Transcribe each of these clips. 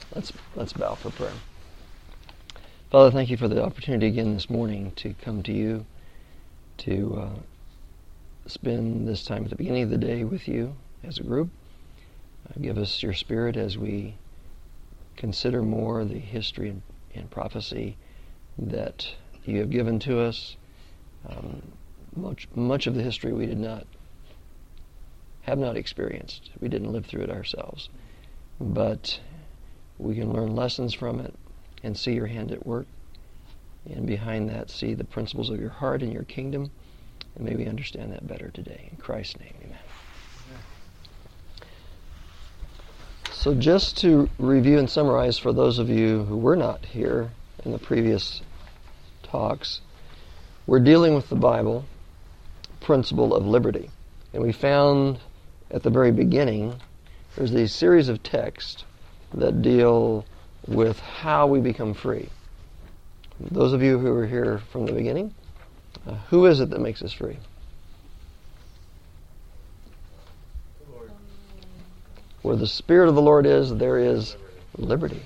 Let's bow for prayer. Father, thank you for the opportunity again this morning to come to you, to spend this time at the beginning of the day with you as a group. Give us your Spirit as we consider more the history and prophecy that you have given to us. Much of the history we have not experienced. We didn't live through it ourselves. But we can learn lessons from it and see your hand at work. And behind that, see the principles of your heart and your kingdom. And may we understand that better today. In Christ's name, amen. So just to review and summarize for those of you who were not here in the previous talks, we're dealing with the Bible principle of liberty. And we found at the very beginning there's a series of texts that deal with how we become free. Those of you who were here from the beginning, who is it that makes us free? The Lord. Where the Spirit of the Lord is, there is liberty.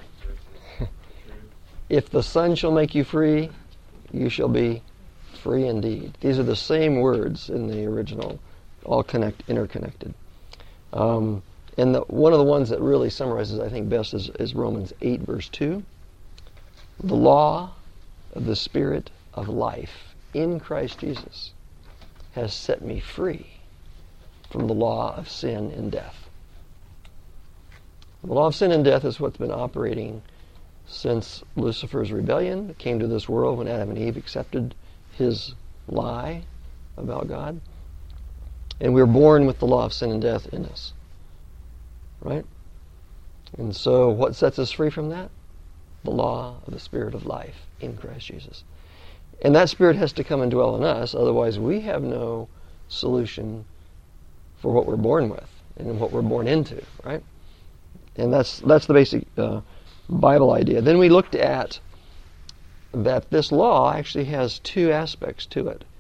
If the Son shall make you free, you shall be free indeed. These are the same words in the original, all interconnected. And one of the ones that really summarizes, I think, best is Romans 8, verse 2. The law of the Spirit of life in Christ Jesus has set me free from the law of sin and death. The law of sin and death is what's been operating since Lucifer's rebellion came to this world when Adam and Eve accepted his lie about God. And we're born with the law of sin and death in us. Right? And so what sets us free from that? The law of the Spirit of life in Christ Jesus. And that Spirit has to come and dwell in us, otherwise we have no solution for what we're born with and what we're born into, right? And that's the basic Bible idea. Then we looked at that this law actually has two aspects to it.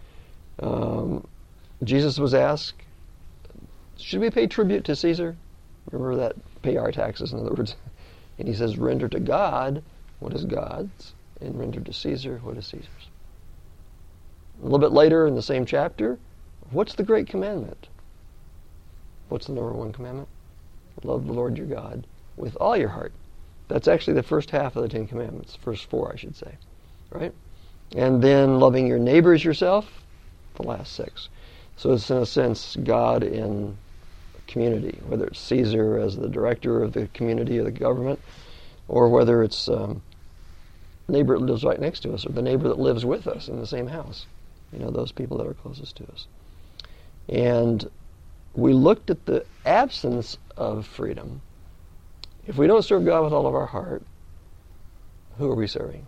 Jesus was asked, should we pay tribute to Caesar? Remember that, pay our taxes, in other words. And he says, render to God what is God's, and render to Caesar what is Caesar's. A little bit later in the same chapter, what's the great commandment? What's the number one commandment? Love the Lord your God with all your heart. That's actually the first half of the Ten Commandments, first four, I should say. Right? And then loving your neighbor as yourself, the last six. So it's, in a sense, God in community, whether it's Caesar as the director of the community or the government, or whether it's neighbor that lives right next to us, or the neighbor that lives with us in the same house. You know, those people that are closest to us. And we looked at the absence of freedom. If we don't serve God with all of our heart, who are we serving?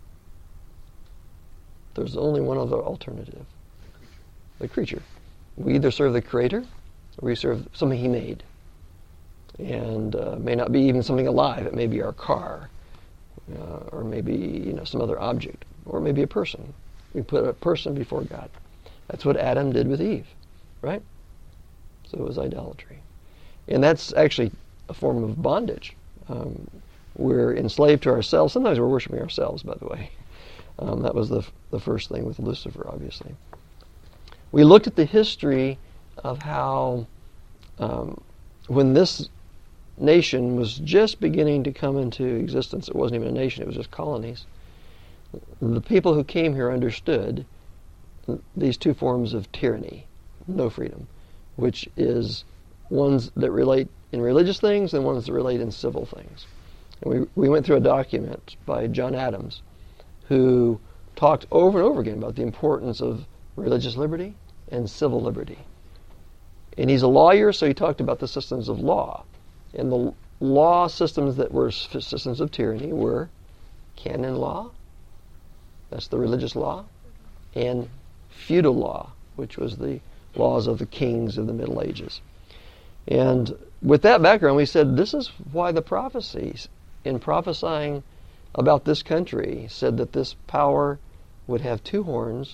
There's only one other alternative. The creature. We either serve the Creator, or we serve something He made. And may not be even something alive. It may be our car, or maybe some other object, or maybe a person. We put a person before God. That's what Adam did with Eve, right? So it was idolatry. And that's actually a form of bondage. We're enslaved to ourselves. Sometimes we're worshiping ourselves, by the way. That was the first thing with Lucifer, obviously. We looked at the history of how when this nation was just beginning to come into existence, it wasn't even a nation, it was just colonies, the people who came here understood these two forms of tyranny, no freedom, which is ones that relate in religious things and ones that relate in civil things. And we went through a document by John Adams who talked over and over again about the importance of religious liberty and civil liberty. And he's a lawyer, so he talked about the systems of law. And the law systems that were systems of tyranny were canon law, that's the religious law, and feudal law, which was the laws of the kings of the Middle Ages. And with that background, we said this is why the prophecies, in prophesying about this country, said that this power would have two horns.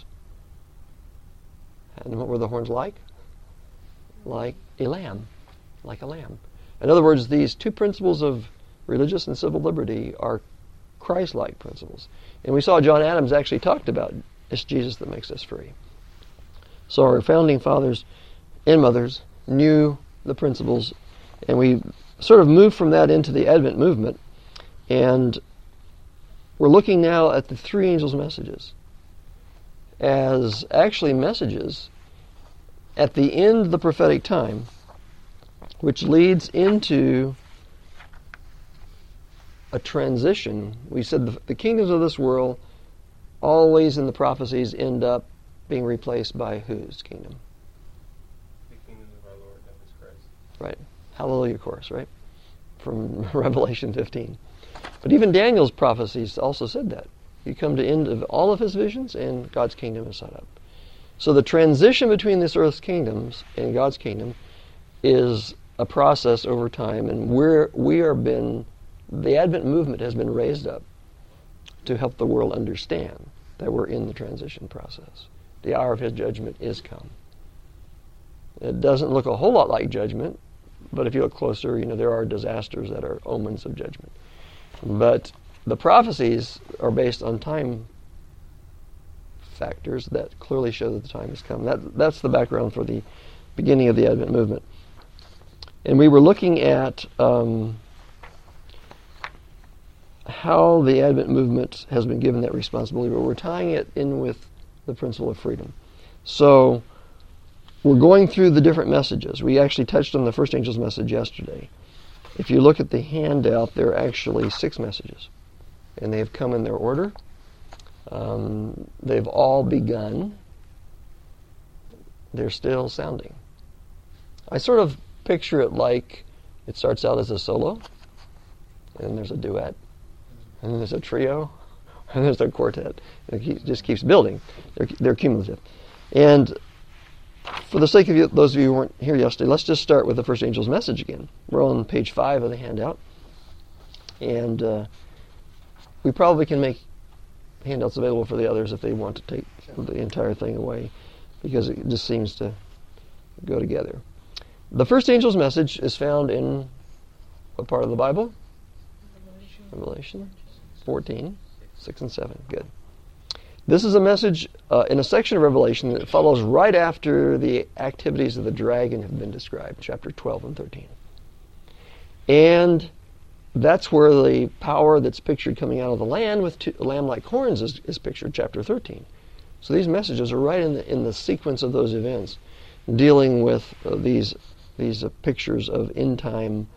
And what were the horns like? Like a lamb. Like a lamb. In other words, these two principles of religious and civil liberty are Christ-like principles. And we saw John Adams actually talked about it's Jesus that makes us free. So our founding fathers and mothers knew the principles, and we sort of moved from that into the Advent movement, and we're looking now at the three angels' messages as actually messages at the end of the prophetic time, which leads into a transition. We said the kingdoms of this world always in the prophecies end up being replaced by whose kingdom? The kingdom of our Lord Jesus Christ. Right. Hallelujah chorus, right? From Revelation 15. But even Daniel's prophecies also said that. You come to the end of all of his visions and God's kingdom is set up. So the transition between this earth's kingdoms and God's kingdom is a process over time, and the Advent movement has been raised up to help the world understand that we're in the transition process. The hour of his judgment is come. It doesn't look a whole lot like judgment, but if you look closer, there are disasters that are omens of judgment. But the prophecies are based on time factors that clearly show that the time has come. That's the background for the beginning of the Advent movement. And we were looking at how the Advent movement has been given that responsibility, but we're tying it in with the principle of freedom. So we're going through the different messages. We actually touched on the first angel's message yesterday. If you look at the handout, there are actually 6 messages, and they have come in their order. They've all begun. They're still sounding. I sort of picture it like it starts out as a solo, and there's a duet, and then there's a trio, and there's a quartet. It just keeps building. They're cumulative. And for the sake of those of you who weren't here yesterday, let's just start with the first angel's message again. We're on page 5 of the handout, and we probably can make handouts available for the others if they want to take the entire thing away, because it just seems to go together. The first angel's message is found in what part of the Bible? Revelation 14, 6 and 7. Good. This is a message in a section of Revelation that follows right after the activities of the dragon have been described, chapter 12 and 13. And that's where the power that's pictured coming out of the land with lamb-like horns is pictured, chapter 13. So these messages are right in the sequence of those events, dealing with these pictures of end-time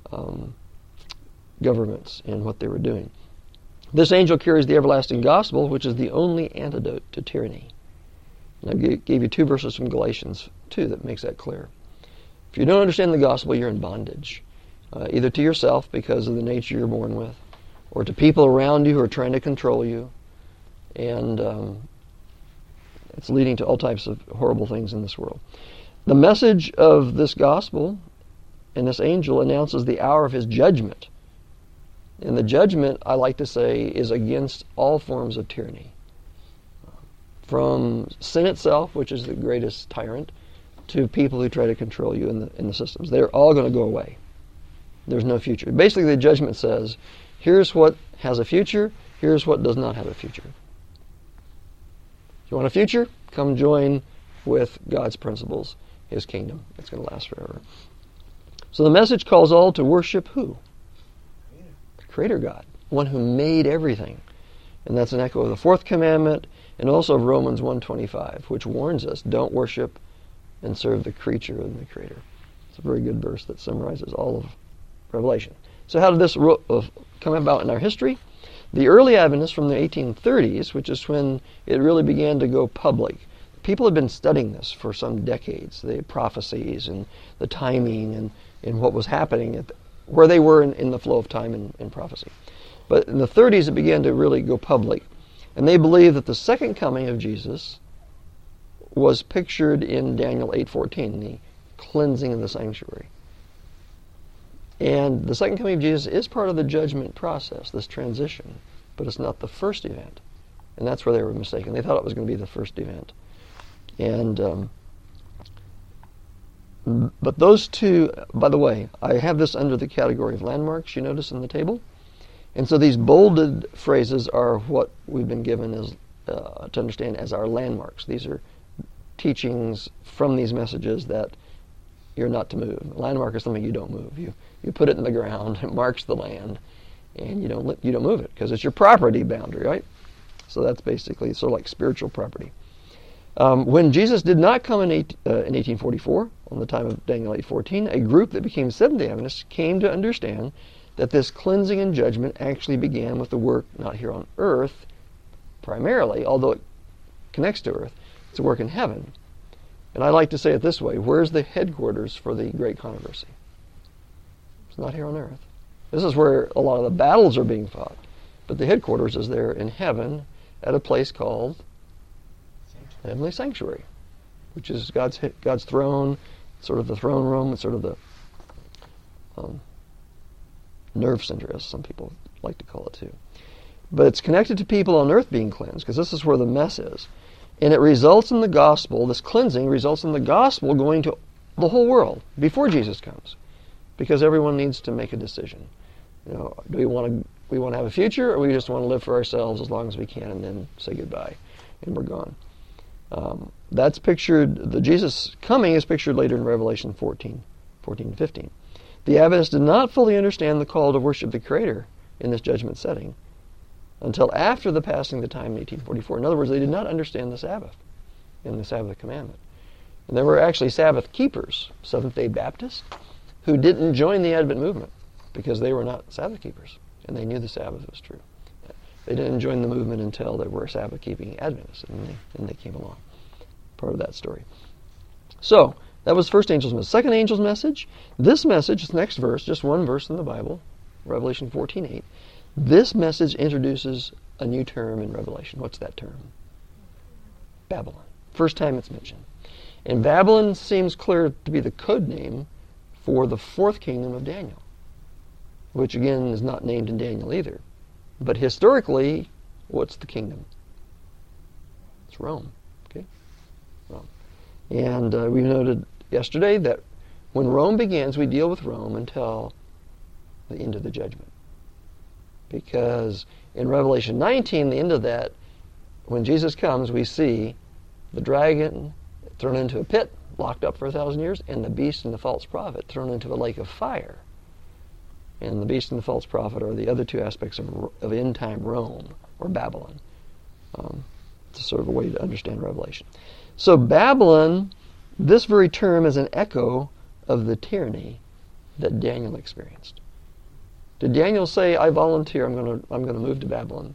governments and what they were doing. This angel carries the everlasting gospel, which is the only antidote to tyranny. And I gave you 2 verses from Galatians 2 that makes that clear. If you don't understand the gospel, you're in bondage, either to yourself because of the nature you're born with, or to people around you who are trying to control you, and it's leading to all types of horrible things in this world. The message of this gospel and this angel announces the hour of his judgment. And the judgment, I like to say, is against all forms of tyranny. From sin itself, which is the greatest tyrant, to people who try to control you in the systems. They're all going to go away. There's no future. Basically, the judgment says, here's what has a future, here's what does not have a future. If you want a future, come join with God's principles, his kingdom. It's going to last forever. So the message calls all to worship who? Creator God, one who made everything. And that's an echo of the 4th commandment and also of Romans 1:25, which warns us, don't worship and serve the creature and the creator. It's a very good verse that summarizes all of Revelation. So how did this come about in our history? The early Adventists from the 1830s, which is when it really began to go public, people had been studying this for some decades, the prophecies and the timing and what was happening where they were in the flow of time and prophecy. But in the 30s, it began to really go public. And they believed that the second coming of Jesus was pictured in Daniel 8:14, the cleansing of the sanctuary. And the second coming of Jesus is part of the judgment process, this transition, but it's not the first event. And that's where they were mistaken. They thought it was going to be the first event. And But those two, by the way, I have this under the category of landmarks, you notice in the table. And so these bolded phrases are what we've been given as to understand as our landmarks. These are teachings from these messages that you're not to move. A landmark is something you don't move. You put it in the ground, it marks the land, and you don't move it because it's your property boundary, right? So that's basically sort of like spiritual property. When Jesus did not come in 1844, on the time of Daniel 8:14, a group that became Seventh-day Adventists came to understand that this cleansing and judgment actually began with the work not here on earth, primarily, although it connects to earth. It's a work in heaven. And I like to say it this way: where's the headquarters for the great controversy? It's not here on earth. This is where a lot of the battles are being fought. But the headquarters is there in heaven at a place called the Heavenly Sanctuary, which is God's throne, sort of the throne room, it's sort of the nerve center, as some people like to call it too. But it's connected to people on earth being cleansed, because this is where the mess is. And it results in the gospel, this cleansing results in the gospel going to the whole world before Jesus comes, because everyone needs to make a decision. Do we want to have a future, or we just want to live for ourselves as long as we can and then say goodbye and we're gone? That's pictured, the Jesus coming is pictured later in Revelation 14 and 15. The Adventists did not fully understand the call to worship the Creator in this judgment setting until after the passing of the time in 1844. In other words, they did not understand the Sabbath and the Sabbath commandment. And there were actually Sabbath keepers, Seventh-day Baptists, who didn't join the Advent movement because they were not Sabbath keepers, and they knew the Sabbath was true. They didn't join the movement until there were Sabbath-keeping Adventists, and they came along. Part of that story. So, that was the first angel's message. Second angel's message, this message, this next verse, just one verse in the Bible, Revelation 14:8. This message introduces a new term in Revelation. What's that term? Babylon. First time it's mentioned. And Babylon seems clear to be the code name for the fourth kingdom of Daniel, which again is not named in Daniel either. But historically, what's the kingdom? It's Rome. Okay, Rome. And we noted yesterday that when Rome begins, we deal with Rome until the end of the judgment. Because in Revelation 19, the end of that, when Jesus comes, we see the dragon thrown into a pit, locked up for 1,000 years, and the beast and the false prophet thrown into a lake of fire. And the beast and the false prophet are the other two aspects of end-time Rome, or Babylon. It's sort of a way to understand Revelation. So Babylon, this very term is an echo of the tyranny that Daniel experienced. Did Daniel say, "I volunteer, I'm going to move to Babylon"?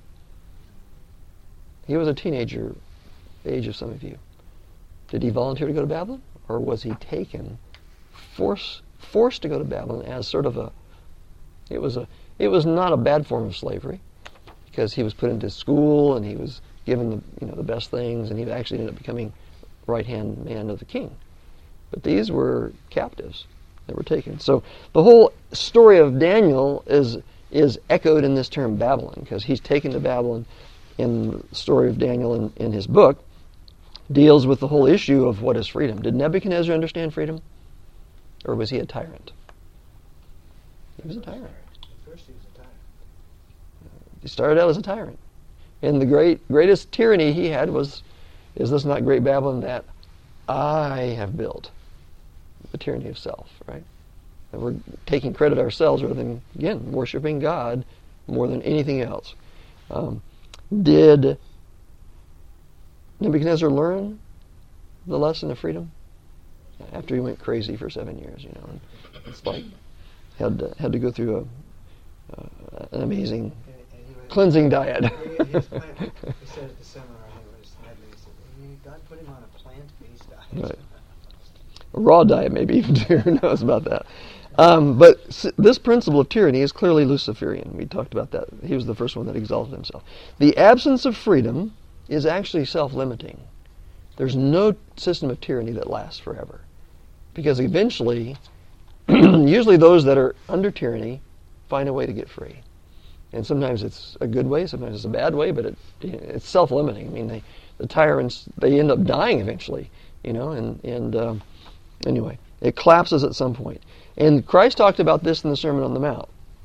He was a teenager, the age of some of you. Did he volunteer to go to Babylon? Or was he taken, forced to go to Babylon as sort of a, it was not a bad form of slavery, because he was put into school and he was given the best things, and he actually ended up becoming right-hand man of the king. But these were captives that were taken. So the whole story of Daniel is echoed in this term Babylon, because he's taken to Babylon. In the story of Daniel in his book deals with the whole issue of what is freedom. Did Nebuchadnezzar understand freedom? Or was he a tyrant? He was a tyrant. At first he was a tyrant. He started out as a tyrant. And the greatest tyranny he had was, is this not great Babylon that I have built? The tyranny of self, right? And we're taking credit ourselves rather than, again, worshiping God more than anything else. Did Nebuchadnezzar learn the lesson of freedom? After he went crazy for 7 years, and it's like had to go through an amazing cleansing diet. He said at the seminar, he said, God put him on a plant-based diet. Right. A raw diet, maybe even too. Who knows about that? But this principle of tyranny is clearly Luciferian. We talked about that. He was the first one that exalted himself. The absence of freedom is actually self-limiting. There's no system of tyranny that lasts forever. Because eventually, usually those that are under tyranny find a way to get free. And sometimes it's a good way, sometimes it's a bad way, but it's self-limiting. I mean, the tyrants, they end up dying eventually, and anyway. It collapses at some point. And Christ talked about this in the Sermon on the Mount.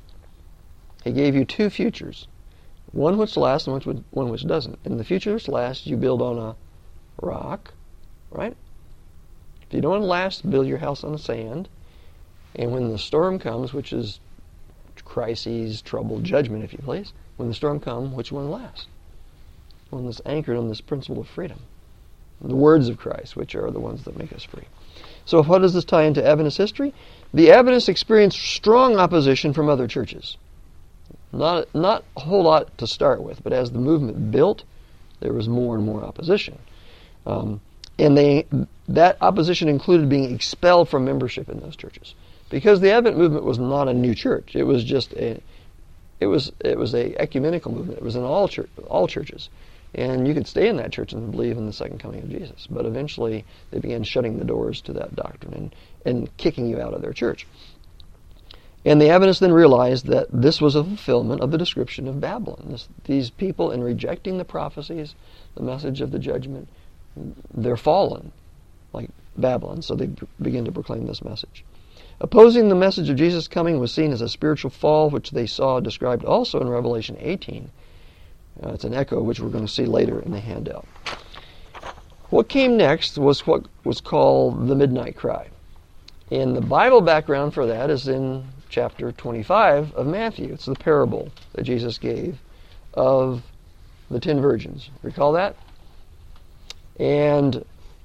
He gave you two futures, one which lasts and one which doesn't. And the future which lasts, you build on a rock, right? If you don't want to last, build your house on the sand. And when the storm comes, which is crises, trouble, judgment, if you please, when the storm comes, which one lasts? One that's anchored on this principle of freedom. The words of Christ, which are the ones that make us free. So how does this tie into Adventist history? The Adventists experienced strong opposition from other churches. Not a whole lot to start with, but as the movement built, there was more and more opposition. And that opposition included being expelled from membership in those churches. Because the Advent movement was not a new church. It was just a ecumenical movement. It was in all churches. And you could stay in that church and believe in the second coming of Jesus. But eventually they began shutting the doors to that doctrine and kicking you out of their church. And the Adventists then realized that this was a fulfillment of the description of Babylon. These people, in rejecting the prophecies, the message of the judgment, they're fallen, like Babylon. So they begin to proclaim this message. Opposing the message of Jesus' coming was seen as a spiritual fall, which they saw described also in Revelation 18. It's an echo, which we're going to see later in the handout. What came next was what was called the Midnight Cry. And the Bible background for that is in chapter 25 of Matthew. It's the parable that Jesus gave of the 10 virgins. Recall that? And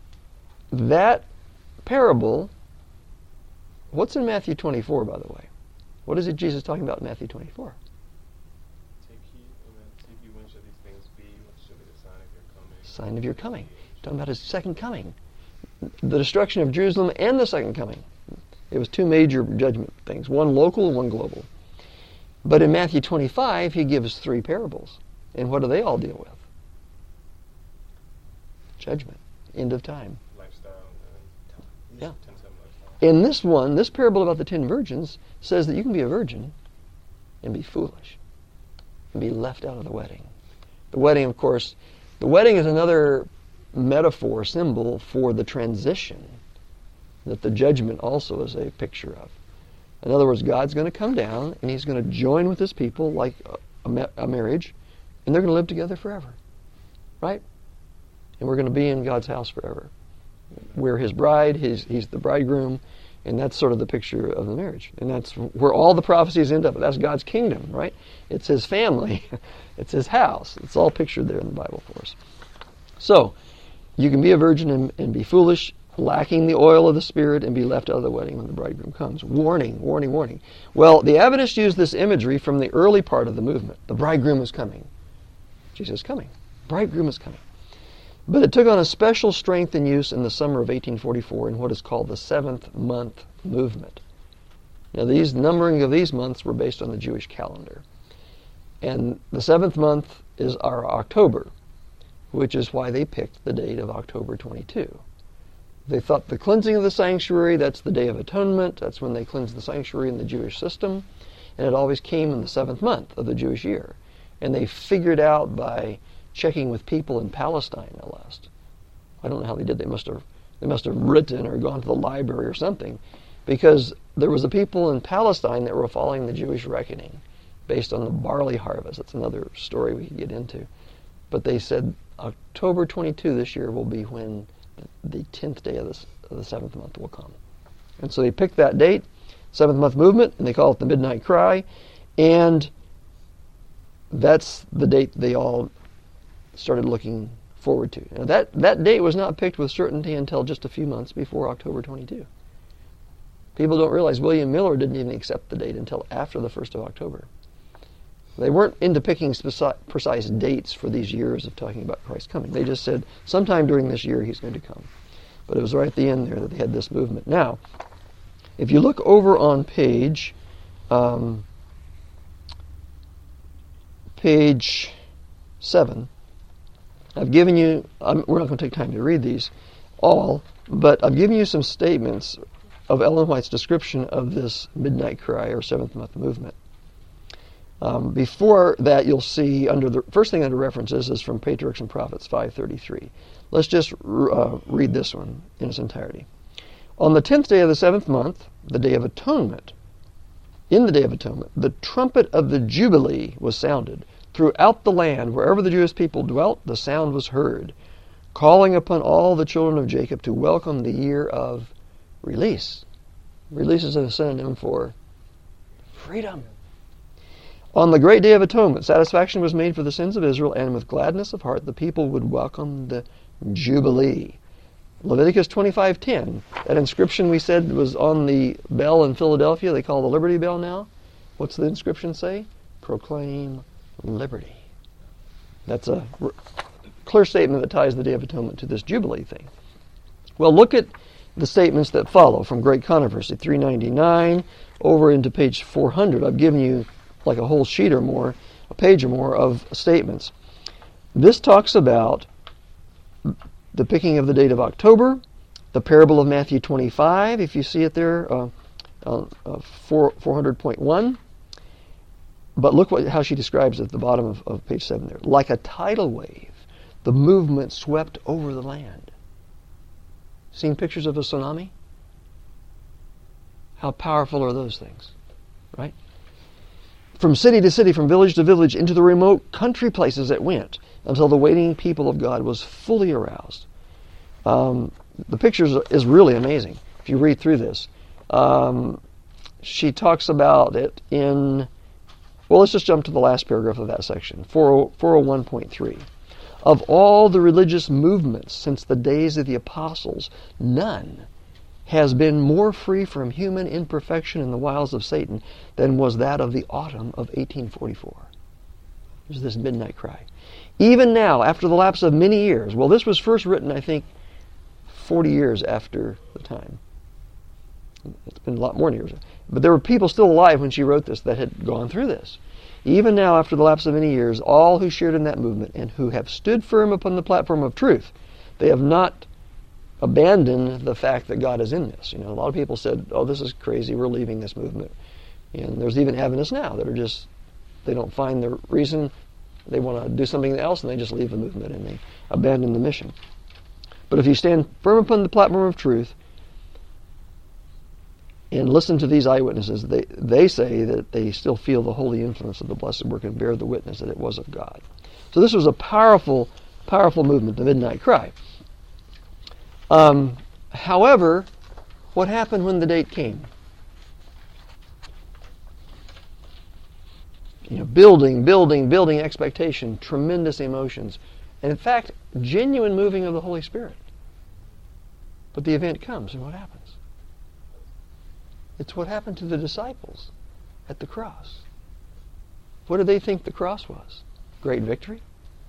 that parable, what's in Matthew 24, by the way? What is it Jesus talking about in Matthew 24? Take heed when shall these things be? What shall be the sign of your coming? Sign of your coming. He's talking about his second coming. The destruction of Jerusalem and the second coming. It was two major judgment things, one local and one global. But in Matthew 25, he gives three parables. And what do they all deal with? Judgment. End of time. Lifestyle. Yeah. 10-7 lifestyle. In this one, this parable about the 10 virgins says that you can be a virgin and be foolish and be left out of the wedding. The wedding, of course, the wedding is another metaphor, symbol for the transition that the judgment also is a picture of. In other words, God's going to come down and he's going to join with his people like a marriage, and they're going to live together forever. Right? And we're going to be in God's house forever. We're his bride, he's the bridegroom, and that's sort of the picture of the marriage. And that's where all the prophecies end up. That's God's kingdom, right? It's his family. It's his house. It's all pictured there in the Bible for us. So, you can be a virgin and be foolish, lacking the oil of the Spirit, and be left out of the wedding when the bridegroom comes. Warning, warning, warning. Well, the Adventists used this imagery from the early part of the movement. The bridegroom is coming. Jesus is coming. Bridegroom is coming. But it took on a special strength and use in the summer of 1844 in what is called the seventh month movement. Now, these numbering of these months were based on the Jewish calendar. And the seventh month is our October, which is why they picked the date of October 22. They thought the cleansing of the sanctuary, that's the Day of Atonement. That's when they cleansed the sanctuary in the Jewish system. And it always came in the seventh month of the Jewish year. And they figured out by checking with people in Palestine, no less. I don't know how they did. They must have written or gone to the library or something, because there was a people in Palestine that were following the Jewish reckoning based on the barley harvest. That's another story we could get into. But they said October 22 this year will be when the 10th day of the seventh month will come. And so they picked that date, seventh month movement, and they call it the Midnight Cry. And that's the date they all started looking forward to. Now that date was not picked with certainty until just a few months before October 22. People don't realize William Miller didn't even accept the date until after the 1st of October. They weren't into picking precise dates for these years of talking about Christ coming. They just said, sometime during this year he's going to come. But it was right at the end there that they had this movement. Now, if you look over on page 7, I've given you, we're not going to take time to read these all, but I've given you some statements of Ellen White's description of this Midnight Cry or seventh month movement. Before that, you'll see the first thing under references is from Patriarchs and Prophets 5:33. Let's just read this one in its entirety. On the 10th day of the 7th month, the Day of Atonement, in the Day of Atonement, the trumpet of the Jubilee was sounded. Throughout the land, wherever the Jewish people dwelt, the sound was heard, calling upon all the children of Jacob to welcome the year of release. Release is a synonym for freedom. On the great Day of Atonement, satisfaction was made for the sins of Israel, and with gladness of heart the people would welcome the Jubilee. Leviticus 25:10, that inscription we said was on the bell in Philadelphia, they call the Liberty Bell now. What's the inscription say? Proclaim liberty. That's a clear statement that ties the Day of Atonement to this Jubilee thing. Well, look at the statements that follow from Great Controversy, 399, over into page 400. I've given you like a whole sheet or more, a page or more of statements. This talks about the picking of the date of October, the parable of Matthew 25, if you see it there, 400.1. But look how she describes it at the bottom of page 7 there. Like a tidal wave, the movement swept over the land. Seen pictures of a tsunami? How powerful are those things, right? From city to city, from village to village, into the remote country places it went, until the waiting people of God was fully aroused. The picture is really amazing if you read through this. She talks about it in, well, let's just jump to the last paragraph of that section, 401.3. Of all the religious movements since the days of the apostles, none has been more free from human imperfection and the wiles of Satan than was that of the autumn of 1844. There's this midnight cry. Even now, after the lapse of many years, well, this was first written, I think, 40 years after the time. It's been a lot more years. But there were people still alive when she wrote this that had gone through this. Even now, after the lapse of many years, all who shared in that movement and who have stood firm upon the platform of truth, they have not abandoned the fact that God is in this. You know, a lot of people said, oh, this is crazy, we're leaving this movement. And there's even Adventists now that are just, they don't find the reason, they want to do something else, and they just leave the movement and they abandon the mission. But if you stand firm upon the platform of truth and listen to these eyewitnesses, they say that they still feel the holy influence of the blessed work and bear the witness that it was of God. So this was a powerful, powerful movement, the Midnight Cry. However, what happened when the date came? You know, building expectation, tremendous emotions, and in fact, genuine moving of the Holy Spirit. But the event comes, and what happens? It's what happened to the disciples at the cross. What did they think the cross was? Great victory?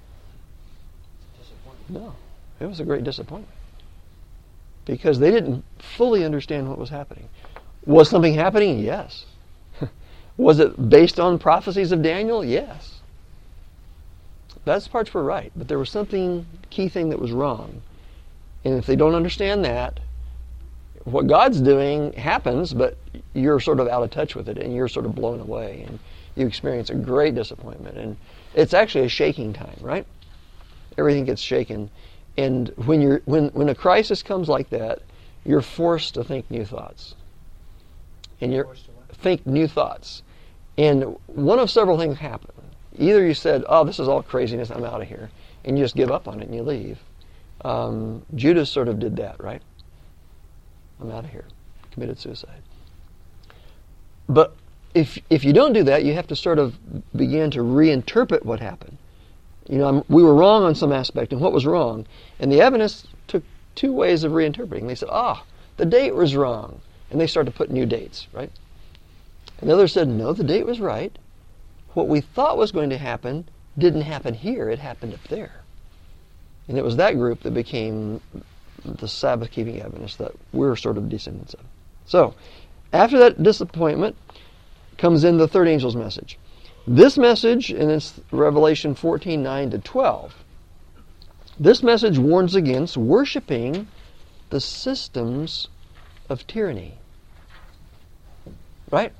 No, it was a great disappointment. Because they didn't fully understand what was happening. Was something happening? Yes. Was it based on prophecies of Daniel? Yes. Those parts were right, but there was something, key thing that was wrong. And if they don't understand that, what God's doing happens, but you're sort of out of touch with it, and you're sort of blown away, and you experience a great disappointment. And it's actually a shaking time, right? Everything gets shaken. And when a crisis comes like that, you're forced to think new thoughts. And you're think new thoughts. And one of several things happen. Either you said, oh, this is all craziness, I'm out of here, and you just give up on it and you leave. Judas sort of did that, right? I'm out of here. Committed suicide. But if you don't do that, you have to sort of begin to reinterpret what happened. You know, we were wrong on some aspect, and what was wrong? And the Adventists took two ways of reinterpreting. They said, the date was wrong. And they started to put new dates, right? And the others said, no, the date was right. What we thought was going to happen didn't happen here, it happened up there. And it was that group that became the Sabbath-keeping Adventists that we're sort of descendants of. So, after that disappointment comes in the third angel's message. This message, and it's Revelation 14:9-12, this message warns against worshiping the systems of tyranny. Right?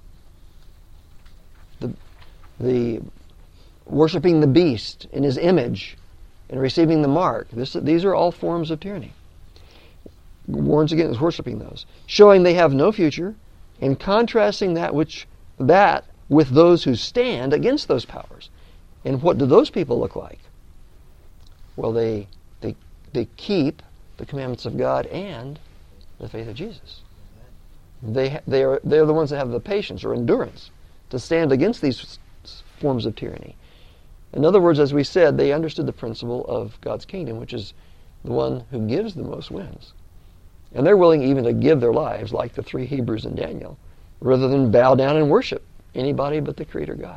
The worshiping the beast in his image and receiving the mark. These are all forms of tyranny. warns against worshiping those, showing they have no future, and contrasting that with those who stand against those powers. And what do those people look like? Well, they keep the commandments of God and the faith of Jesus. They're the ones that have the patience or endurance to stand against these forms of tyranny. In other words, as we said, they understood the principle of God's kingdom, which is the one who gives the most wins. And they're willing even to give their lives, like the 3 Hebrews in Daniel, rather than bow down and worship anybody but the Creator God.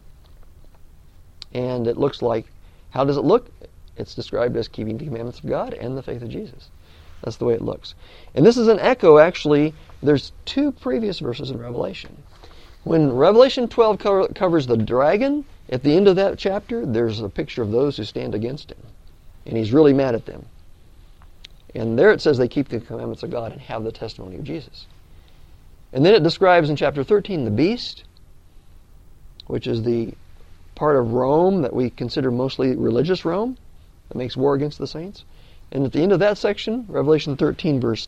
And it looks like, how does it look? It's described as keeping the commandments of God and the faith of Jesus. That's the way it looks. And this is an echo, actually. There's 2 previous verses in Revelation. When Revelation 12 covers the dragon, at the end of that chapter, there's a picture of those who stand against him. And he's really mad at them. And there it says they keep the commandments of God and have the testimony of Jesus. And then it describes in chapter 13 the beast, which is the part of Rome that we consider mostly religious Rome, that makes war against the saints. And at the end of that section, Revelation 13 verse,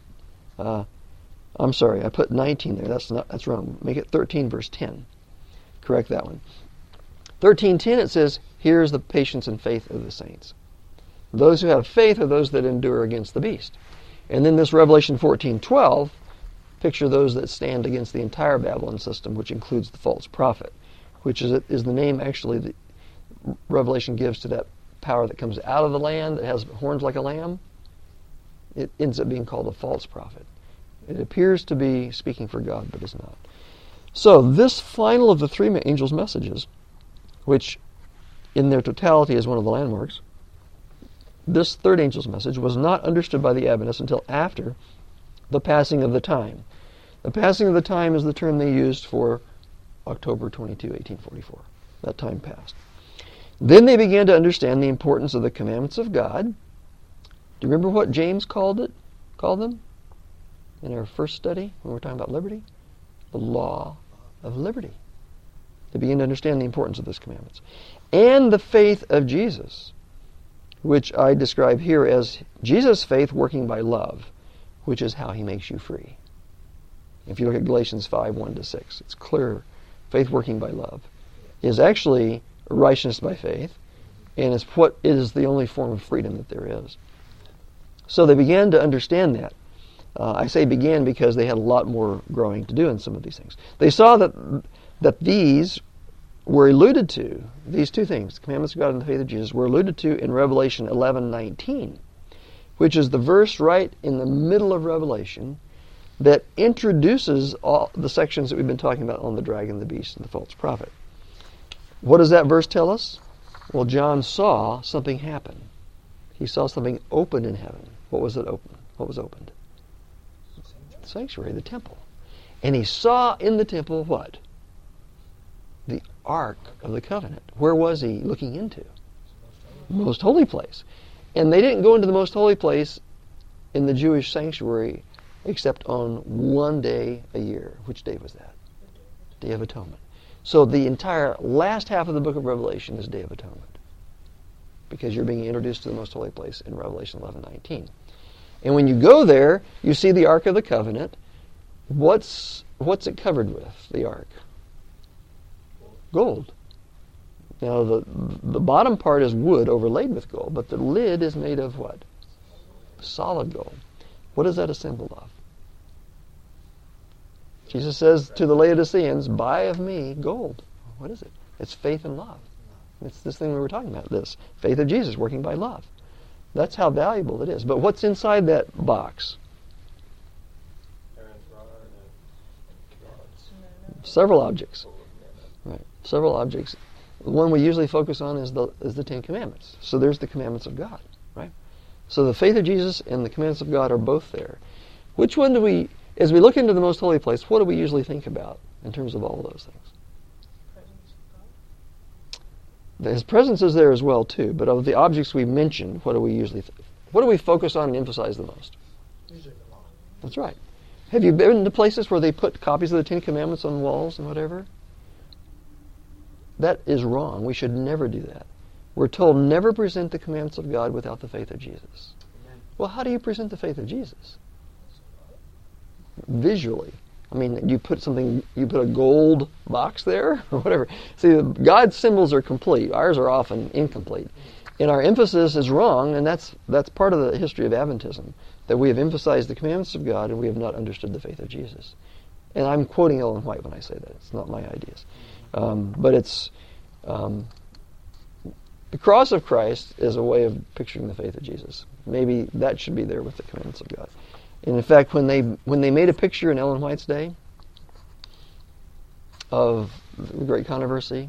I'm sorry, I put 19 there. That's wrong. Make it 13 verse 10. Correct that one. 13:10 it says, here's the patience and faith of the saints. Those who have faith are those that endure against the beast. And then this Revelation 14:12, picture those that stand against the entire Babylon system, which includes the false prophet, which is the name actually that Revelation gives to that power that comes out of the land that has horns like a lamb. It ends up being called a false prophet. It appears to be speaking for God, but is not. So this final of the 3 angels' messages, which in their totality is one of the landmarks, this 3rd angel's message was not understood by the Adventists until after the passing of the time. The passing of the time is the term they used for October 22, 1844. That time passed. Then they began to understand the importance of the commandments of God. Do you remember what James called them in our first study when we were talking about liberty? The law of liberty. They began to understand the importance of those commandments. And the faith of Jesus, which I describe here as Jesus' faith working by love, which is how he makes you free. If you look at Galatians 5:1-6, it's clear. Faith working by love is actually righteousness by faith, and it's what is the only form of freedom that there is. So they began to understand that. I say began because they had a lot more growing to do in some of these things. They saw that these were alluded to, these 2 things, the commandments of God and the faith of Jesus, were alluded to in Revelation 11:19, which is the verse right in the middle of Revelation that introduces all the sections that we've been talking about on the dragon, the beast, and the false prophet. What does that verse tell us? Well, John saw something happen. He saw something open in heaven. What was it open? What was opened? The sanctuary, the temple. And he saw in the temple what? The Ark of the Covenant. Where was he looking into? The most holy place. And they didn't go into the most holy place in the Jewish sanctuary except on one day a year. Which day was that? Day of Atonement. So the entire last half of the book of Revelation is Day of Atonement, because you're being introduced to the most holy place in Revelation 11:19. And when you go there, you see the Ark of the Covenant. What's it covered with, the Ark? Gold. Now the bottom part is wood overlaid with gold, but the lid is made of what? Solid gold. What is that a symbol of? Jesus says to the Laodiceans, buy of me gold. What is it? It's faith and love. It's this thing we were talking about, this faith of Jesus working by love. That's how valuable it is. But what's inside that box? Several objects. Right. Several objects. The one we usually focus on is the 10 Commandments. So there's the commandments of God, right? So the faith of Jesus and the commandments of God are both there. Which one do we, as we look into the most holy place, what do we usually think about in terms of all of those things? His presence is there as well too, but of the objects we mentioned, what do we focus on and emphasize the most? Usually the law. That's right. Have you been to places where they put copies of the 10 Commandments on walls and whatever? That is wrong. We should never do that. We're told never present the commandments of God without the faith of Jesus. Amen. Well, how do you present the faith of Jesus? visually. I mean, you put a gold box there or whatever. See, God's symbols are complete. Ours are often incomplete. And our emphasis is wrong, and that's part of the history of Adventism, that we have emphasized the commandments of God and we have not understood the faith of Jesus. And I'm quoting Ellen White when I say that. It's not my ideas. But it's the cross of Christ is a way of picturing the faith of Jesus. Maybe that should be there with the commandments of God. And in fact, when they made a picture in Ellen White's day of the Great Controversy,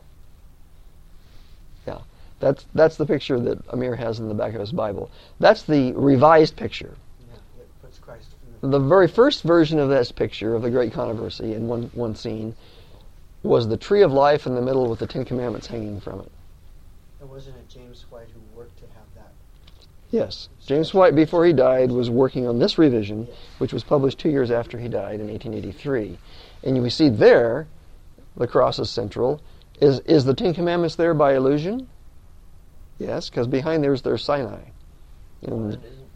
that's the picture that Amir has in the back of his Bible. That's the revised picture. Yeah, it puts Christ in The very first version of this picture of the Great Controversy in one scene was the tree of life in the middle with the Ten Commandments hanging from it. Wasn't it James White who worked to have that? Yes. James White, before he died, was working on this revision, which was published 2 years after he died in 1883. And we see there, the cross is central. Is the Ten Commandments there by illusion? Yes, because behind there's Sinai. And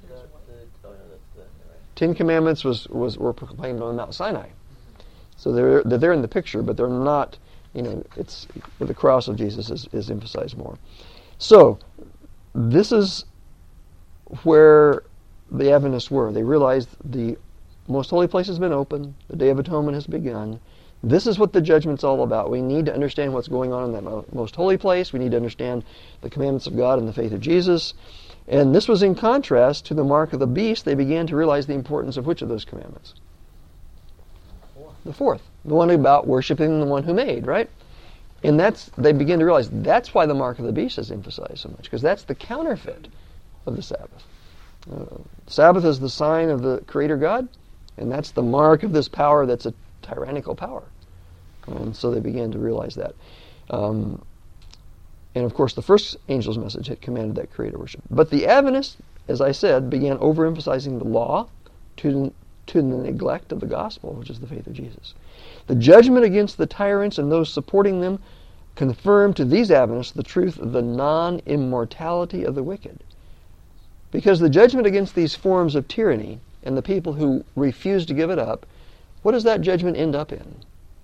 Ten Commandments were proclaimed on Mount Sinai. So they're there in the picture, but they're not, it's the cross of Jesus is emphasized more. So this is where the Adventists were. They realized the most holy place has been opened, the Day of Atonement has begun. This is what the judgment's all about. We need to understand what's going on in that most holy place. We need to understand the commandments of God and the faith of Jesus. And this was in contrast to the mark of the beast. They began to realize the importance of which of those commandments? The fourth. The one about worshiping the one who made, right? And they begin to realize that's why the mark of the beast is emphasized so much, because that's the counterfeit of the Sabbath. Sabbath is the sign of the Creator God, and that's the mark of this power that's a tyrannical power. And so they began to realize that. And of course, the first angel's message had commanded that Creator worship. But the Adventists, as I said, began overemphasizing the law to the neglect of the gospel, which is the faith of Jesus. The judgment against the tyrants and those supporting them confirmed to these Adventists the truth of the non-immortality of the wicked. Because the judgment against these forms of tyranny and the people who refuse to give it up, what does that judgment end up in? Can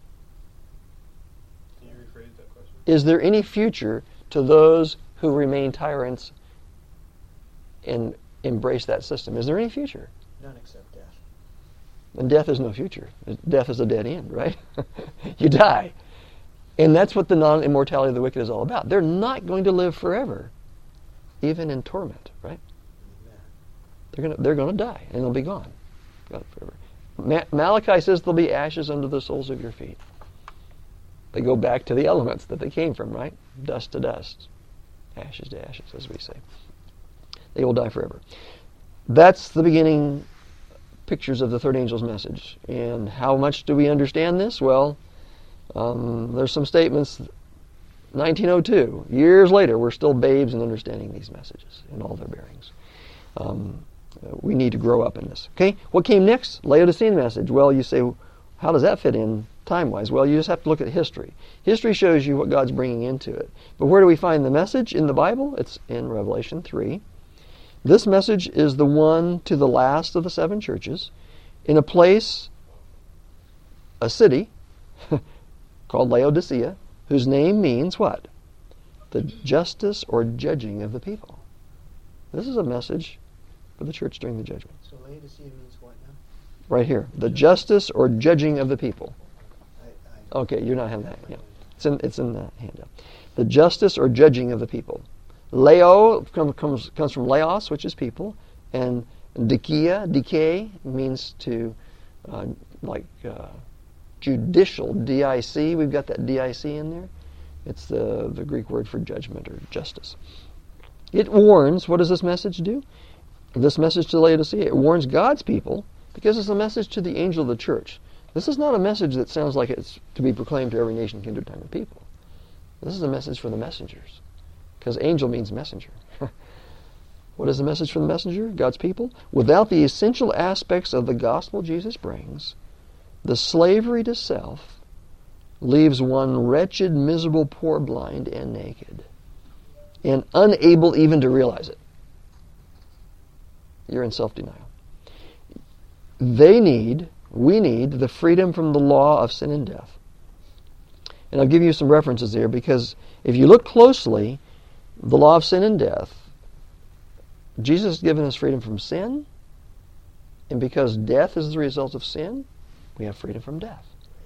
you rephrase that question? Is there any future to those who remain tyrants and embrace that system? Is there any future? None except death. And death is no future. Death is a dead end, right? You die. And that's what the non-immortality of the wicked is all about. They're not going to live forever, even in torment, right? They're going to die, and they'll be gone forever. Malachi says there'll be ashes under the soles of your feet. They go back to the elements that they came from, right? Dust to dust, ashes to ashes, as we say. They will die forever. That's the beginning pictures of the third angel's message. And how much do we understand this? Well, there's some statements. 1902, years later, we're still babes in understanding these messages in all their bearings. We need to grow up in this. Okay, what came next? Laodicean message. Well, you say, how does that fit in time-wise? Well, you just have to look at history. History shows you what God's bringing into it. But where do we find the message in the Bible? It's in Revelation 3. This message is the one to the last of the seven churches in a place, a city, called Laodicea, whose name means what? The justice or judging of the people. This is a message for the church during the judgment. So Laodicea means what now? Right here. The justice or judging of the people. Okay, you're not having that. Yeah. It's in the handout. The justice or judging of the people. Leo comes from laos, which is people, and decay means to judicial, D-I-C. We've got that D-I-C in there. It's the Greek word for judgment or justice. It warns. What does this message do? This message to Laodicea, it warns God's people because it's a message to the angel of the church. This is not a message that sounds like it's to be proclaimed to every nation, kindred, tongue, and people. This is a message for the messengers, because angel means messenger. What is the message for the messenger? God's people. Without the essential aspects of the gospel Jesus brings, the slavery to self leaves one wretched, miserable, poor, blind, and naked, and unable even to realize it. You're in self-denial. we need the freedom from the law of sin and death. And I'll give you some references here, because if you look closely, the law of sin and death, Jesus has given us freedom from sin, and because death is the result of sin, we have freedom from death.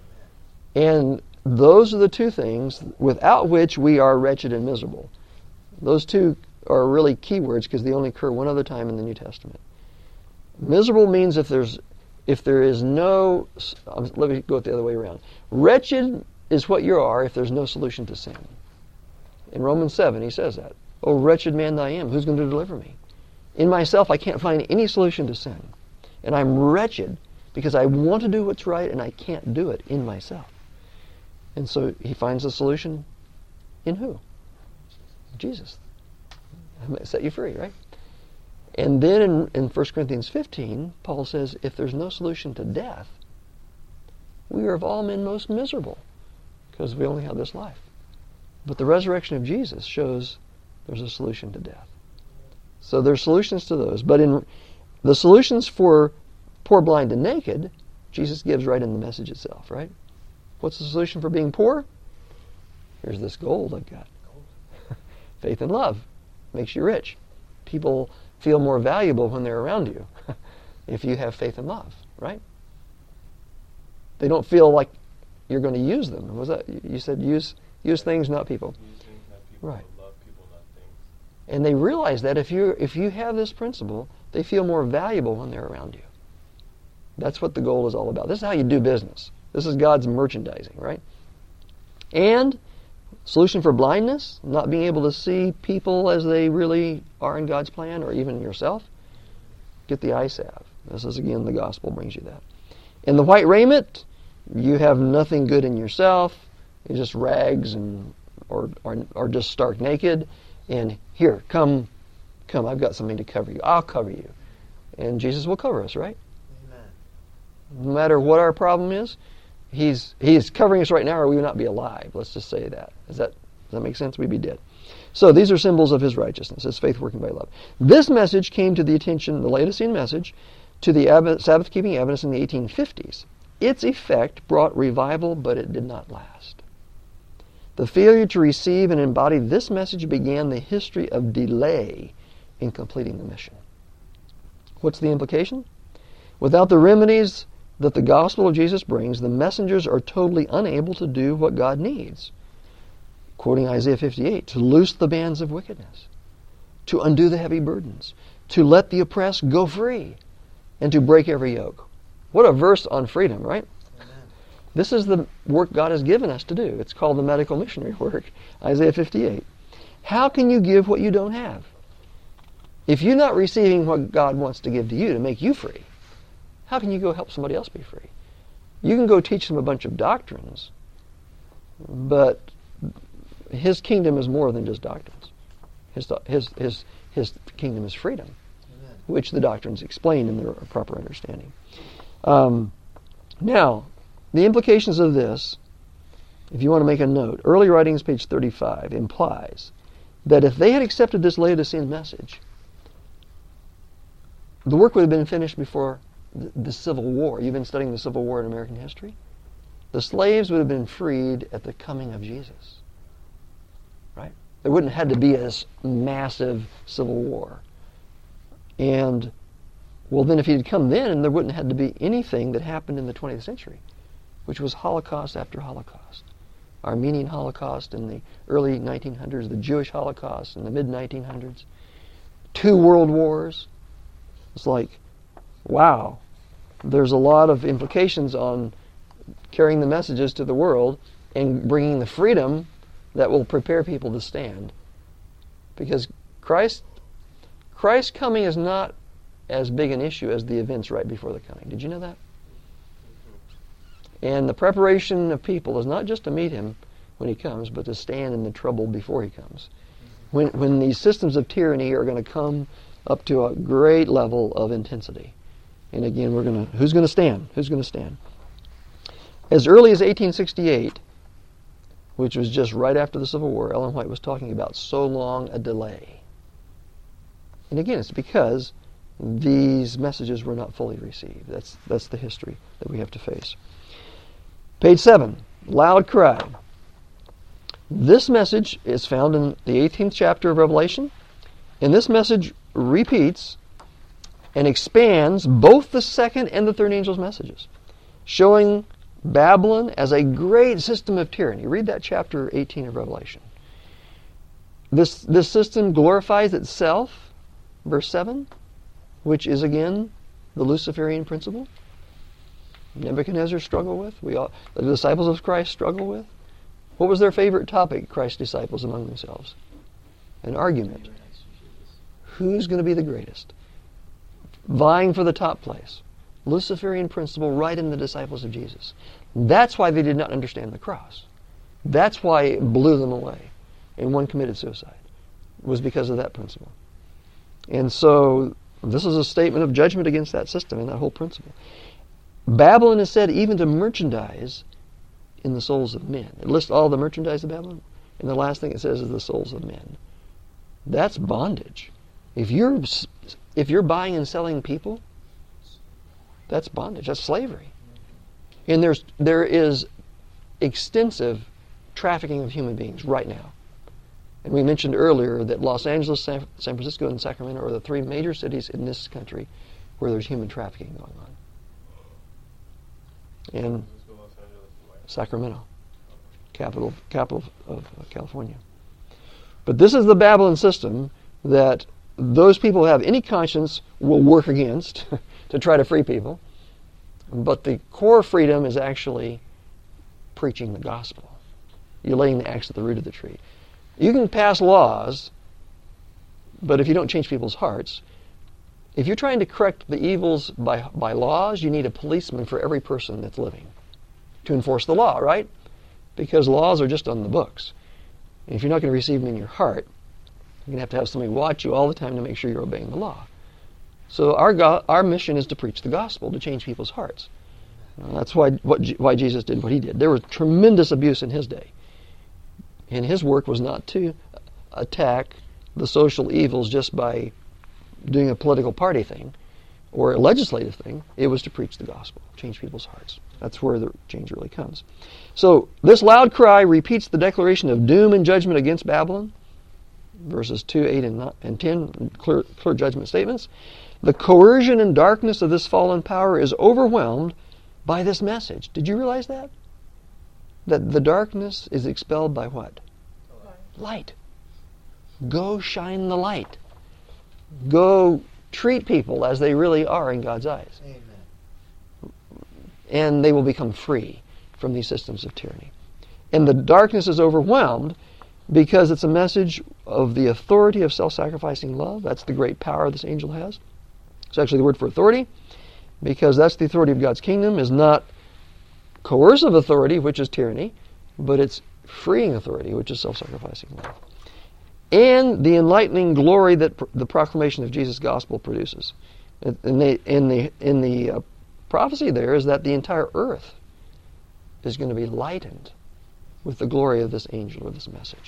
And those are the two things without which we are wretched and miserable. Those two are really key words because they only occur one other time in the New Testament. Miserable means if there is no, let me go it the other way around. Wretched is what you are if there's no solution to sin. In Romans 7, he says that. Oh, wretched man that I am, who's going to deliver me? In myself, I can't find any solution to sin. And I'm wretched because I want to do what's right and I can't do it in myself. And so he finds the solution in who? Jesus. Set you free, right? And then in 1 Corinthians 15, Paul says, if there's no solution to death, we are of all men most miserable because we only have this life. But the resurrection of Jesus shows there's a solution to death. So there's solutions to those. But in the solutions for poor, blind, and naked, Jesus gives right in the message itself, right? What's the solution for being poor? Here's this gold I've got. Faith and love makes you rich. People feel more valuable when they're around you if you have faith and love, right? They don't feel like you're going to use them. Was that you said? Use things, not people. Use things, not people. Right. Love people, not things. And they realize that if you have this principle, they feel more valuable when they're around you. That's what the goal is all about. This is how you do business. This is God's merchandising, right? And solution for blindness, not being able to see people as they really are in God's plan, or even yourself, get the eye salve. This is, again, the gospel brings you that. In the white raiment, you have nothing good in yourself. You're just rags or just stark naked. And here, come, I've got something to cover you. I'll cover you. And Jesus will cover us, right? Amen. No matter what our problem is, He's covering us right now, or we would not be alive. Let's just say that. Does that make sense? We'd be dead. So these are symbols of His righteousness, His faith working by love. This message came to the attention, the Laodicean message, to the Sabbath-keeping Adventists in the 1850s. Its effect brought revival, but it did not last. The failure to receive and embody this message began the history of delay in completing the mission. What's the implication? Without the remedies that the gospel of Jesus brings, the messengers are totally unable to do what God needs. Quoting Isaiah 58, to loose the bands of wickedness, to undo the heavy burdens, to let the oppressed go free, and to break every yoke. What a verse on freedom, right? Amen. This is the work God has given us to do. It's called the medical missionary work, Isaiah 58. How can you give what you don't have? If you're not receiving what God wants to give to you to make you free, how can you go help somebody else be free? You can go teach them a bunch of doctrines, but His kingdom is more than just doctrines. His kingdom is freedom, Amen. which the doctrines explain in their proper understanding. Now, the implications of this, if you want to make a note, early writings, page 35, implies that if they had accepted this Laodicean message, the work would have been finished before the Civil War. You've been studying the Civil War in American history. The slaves would have been freed at the coming of Jesus. Right? There wouldn't have had to be this massive Civil War. And, well, then if He had come then, there wouldn't have had to be anything that happened in the 20th century, which was Holocaust after Holocaust. Armenian Holocaust in the early 1900s, the Jewish Holocaust in the mid-1900s, 2 world wars. It's like, wow, there's a lot of implications on carrying the messages to the world and bringing the freedom that will prepare people to stand. Because Christ's coming is not as big an issue as the events right before the coming. Did you know that? And the preparation of people is not just to meet Him when He comes, but to stand in the trouble before He comes. When these systems of tyranny are going to come up to a great level of intensity. And again, who's going to stand? Who's going to stand? As early as 1868, which was just right after the Civil War, Ellen White was talking about so long a delay. And again, it's because these messages were not fully received. That's the history that we have to face. Page 7, loud cry. This message is found in the 18th chapter of Revelation, and this message repeats and expands both the second and the third angel's messages, showing Babylon as a great system of tyranny. Read that chapter 18 of Revelation. This system glorifies itself, verse 7, which is again the Luciferian principle. Nebuchadnezzar struggled with. The disciples of Christ struggle with. What was their favorite topic, Christ's disciples among themselves? An argument. Who's going to be the greatest? Vying for the top place. Luciferian principle right in the disciples of Jesus. That's why they did not understand the cross. That's why it blew them away. And one committed suicide. It was because of that principle. And so this is a statement of judgment against that system and that whole principle. Babylon is said even to merchandise in the souls of men. It lists all the merchandise of Babylon, and the last thing it says is the souls of men. That's bondage. If you're buying and selling people, that's bondage. That's slavery. And there is extensive trafficking of human beings right now. And we mentioned earlier that Los Angeles, San Francisco, and Sacramento are the three major cities in this country where there's human trafficking going on. And Sacramento, capital of California. But this is the Babylon system that those people who have any conscience will work against to try to free people. But the core freedom is actually preaching the gospel. You're laying the axe at the root of the tree. You can pass laws, but if you don't change people's hearts, if you're trying to correct the evils by laws, you need a policeman for every person that's living to enforce the law, right? Because laws are just on the books. And if you're not going to receive them in your heart, you're going to have somebody watch you all the time to make sure you're obeying the law. So our mission is to preach the gospel, to change people's hearts. That's why Jesus did what he did. There was tremendous abuse in his day. And his work was not to attack the social evils just by doing a political party thing or a legislative thing. It was to preach the gospel, change people's hearts. That's where the change really comes. So this loud cry repeats the declaration of doom and judgment against Babylon. Verses 2, 8, and 10, clear judgment statements. The coercion and darkness of this fallen power is overwhelmed by this message. Did you realize that? That the darkness is expelled by what? Light. Go shine the light. Go treat people as they really are in God's eyes. Amen. And they will become free from these systems of tyranny. And the darkness is overwhelmed because it's a message of the authority of self-sacrificing love. That's the great power this angel has. It's actually the word for authority, because that's the authority of God's kingdom, is not coercive authority, which is tyranny, but it's freeing authority, which is self-sacrificing love. And the enlightening glory that the proclamation of Jesus' gospel produces. In the prophecy there is that the entire earth is going to be lightened with the glory of this angel or this message.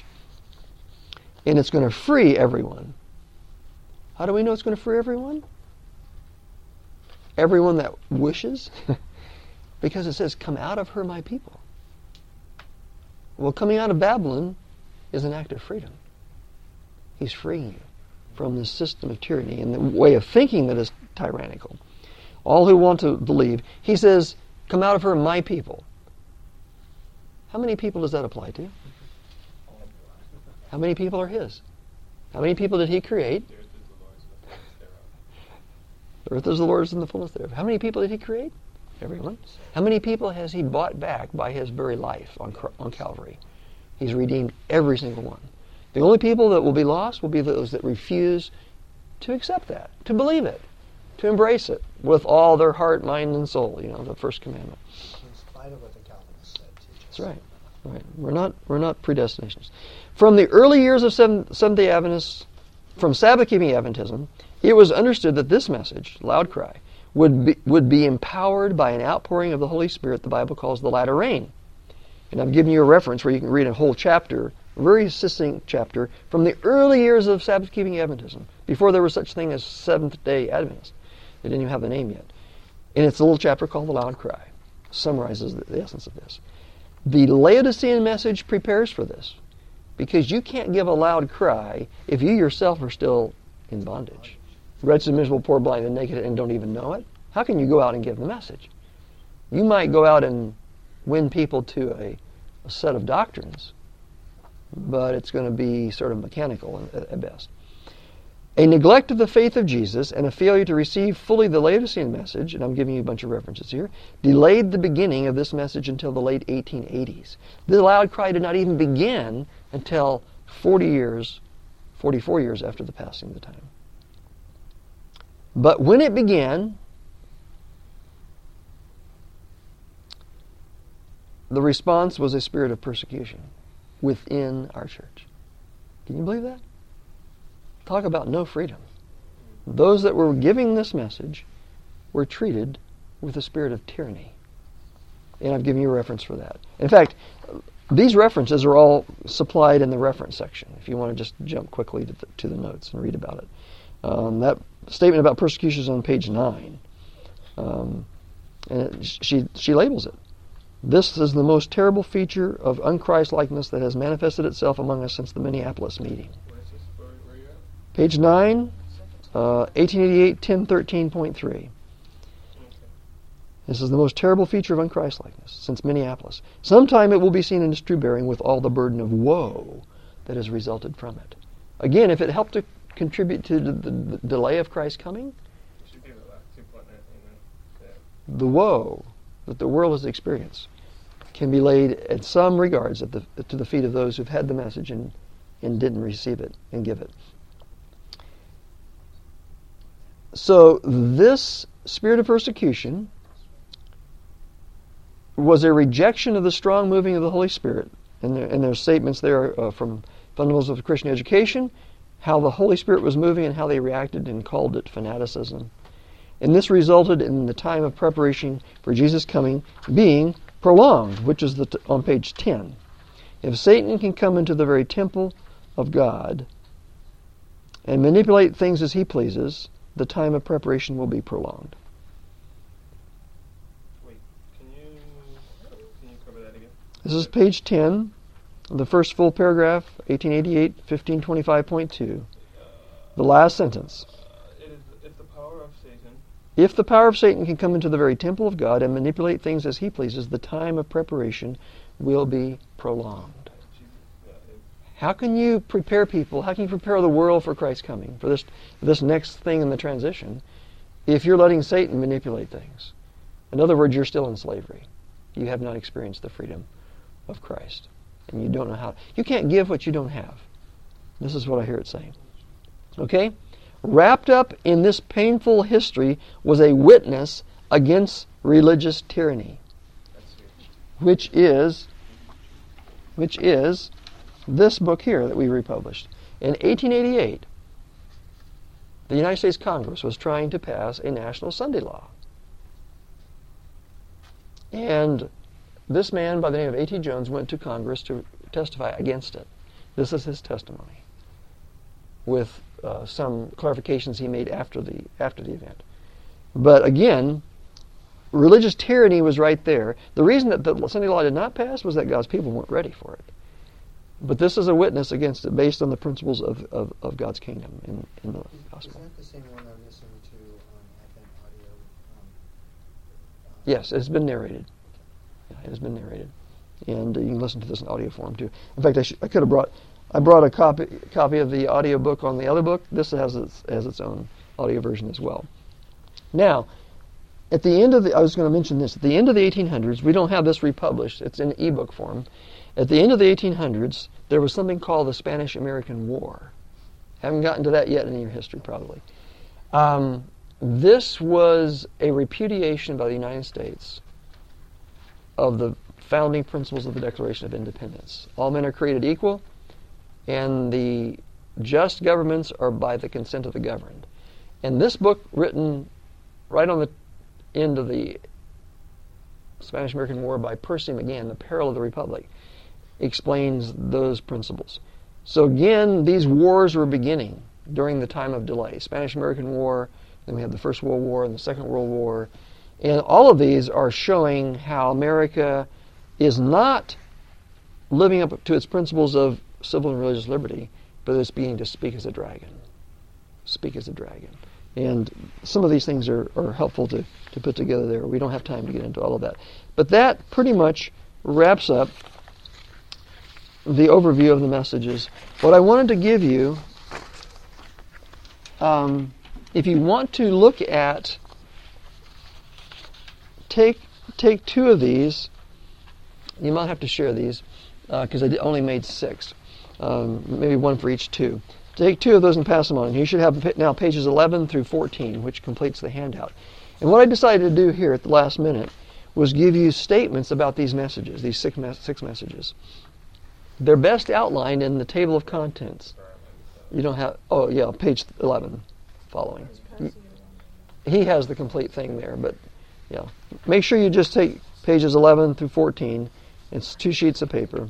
And it's going to free everyone. How do we know it's going to free everyone? Everyone that wishes? Because it says, come out of her, my people. Well, coming out of Babylon is an act of freedom. He's freeing you from this system of tyranny and the way of thinking that is tyrannical. All who want to believe. He says, come out of her, my people. How many people does that apply to? How many people are his? How many people did he create? The earth is the Lord's and the fullness thereof. How many people did he create? Everyone. How many people has he bought back by his very life on Calvary? He's redeemed every single one. The only people that will be lost will be those that refuse to accept that, to believe it, to embrace it with all their heart, mind, and soul. You know, the first commandment. In spite of what the Calvinists said. That's right. Right. We're not predestinations. From the early years of Seventh-day Adventists, from Sabbath-keeping Adventism, it was understood that this message, loud cry, would be empowered by an outpouring of the Holy Spirit the Bible calls the latter rain. And I'm giving you a reference where you can read a whole chapter very succinct chapter from the early years of Sabbath-keeping Adventism, before there was such thing as Seventh-day Adventists. They didn't even have the name yet. And it's a little chapter called The Loud Cry. Summarizes the essence of this. The Laodicean message prepares for this, because you can't give a loud cry if you yourself are still in bondage. Wretched, miserable, poor, blind, and naked, and don't even know it. How can you go out and give the message? You might go out and win people to a set of doctrines, but it's going to be sort of mechanical at best. A neglect of the faith of Jesus and a failure to receive fully the Laodicean message, and I'm giving you a bunch of references here, delayed the beginning of this message until the late 1880s. The loud cry did not even begin until 44 years after the passing of the time. But when it began, the response was a spirit of persecution within our church. Can you believe that? Talk about no freedom. Those that were giving this message were treated with a spirit of tyranny. And I've given you a reference for that. In fact, these references are all supplied in the reference section, if you want to just jump quickly to the notes and read about it. That statement about persecution is on page 9. And she labels it. This is the most terrible feature of unChristlikeness that has manifested itself among us since the Minneapolis meeting. Where you at? Page 9, 1888, 1013.3. Okay. This is the most terrible feature of unChristlikeness since Minneapolis. Sometime it will be seen in its true bearing with all the burden of woe that has resulted from it. Again, if it helped to contribute to the delay of Christ's coming, You should give it like 2.9. Yeah. the woe that the world has experienced can be laid in some regards to the feet of those who've had the message and didn't receive it and give it. So this spirit of persecution was a rejection of the strong moving of the Holy Spirit. And there's statements there from Fundamentals of Christian Education, how the Holy Spirit was moving and how they reacted and called it fanaticism. And this resulted in the time of preparation for Jesus' coming being prolonged, which is on page 10. If Satan can come into the very temple of God and manipulate things as he pleases, the time of preparation will be prolonged. Wait, can you cover that again? This is page 10, the first full paragraph, 1888, 1525.2. The last sentence. It is if the power of Satan. If the power of Satan can come into the very temple of God and manipulate things as he pleases, the time of preparation will be prolonged. How can you prepare people, how can you prepare the world for Christ's coming, for this next thing in the transition, if you're letting Satan manipulate things? In other words, you're still in slavery. You have not experienced the freedom of Christ. And you don't know how. You can't give what you don't have. This is what I hear it saying. Okay? Wrapped up in this painful history was a witness against religious tyranny, which is this book here that we republished. In 1888, the United States Congress was trying to pass a national Sunday law. And this man by the name of A.T. Jones went to Congress to testify against it. This is his testimony, with some clarifications he made after the event. But again, religious tyranny was right there. The reason that the Sunday law did not pass was that God's people weren't ready for it. But this is a witness against it based on the principles of God's kingdom in the gospel. Is that the same one I'm listening to on Advent Audio? Yes, it's been narrated. Yeah, it has been narrated. And you can listen to this in audio form too. In fact, I could have brought a copy of the audio book on the other book. This has its own audio version as well. Now, at the end of I was going to mention this. At the end of the 1800s, we don't have this republished. It's in ebook form. At the end of the 1800s, there was something called the Spanish-American War. Haven't gotten to that yet in your history, probably. This was a repudiation by the United States of the founding principles of the Declaration of Independence. All men are created equal, and the just governments are by the consent of the governed. And this book, written right on the end of the Spanish-American War by Percy McGann, The Peril of the Republic, explains those principles. So again, these wars were beginning during the time of delay. Spanish-American War, then we have the First World War and the Second World War. And all of these are showing how America is not living up to its principles of civil and religious liberty, but it's beginning to speak as a dragon. Speak as a dragon. And some of these things are helpful to put together there. We don't have time to get into all of that. But that pretty much wraps up the overview of the messages. What I wanted to give you, if you want to look at, take two of these. You might have to share these because I only made 6. Maybe one for each 2. Take 2 of those and pass them on. You should have now pages 11 through 14, which completes the handout. And what I decided to do here at the last minute was give you statements about these messages, these 6 messages. They're best outlined in the table of contents. You don't have, oh yeah, page 11 following. He has the complete thing there, but yeah. Make sure you just take pages 11 through 14. It's 2 sheets of paper.